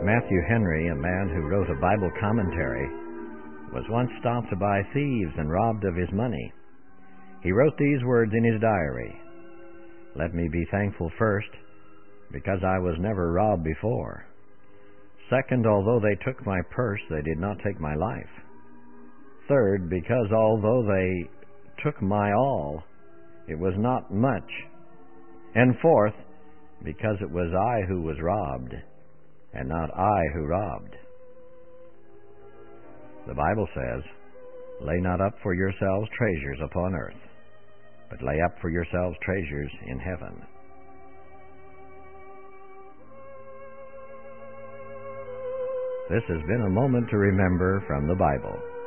Matthew Henry, a man who wrote a Bible commentary, was once stopped by thieves and robbed of his money. He wrote these words in his diary: "Let me be thankful first, because I was never robbed before. Second, although they took my purse, they did not take my life. Third, because although they took my all, it was not much. And fourth, because it was I who was robbed, and not I who robbed." The Bible says, "Lay not up for yourselves treasures upon earth, but lay up for yourselves treasures in heaven." This has been a moment to remember from the Bible.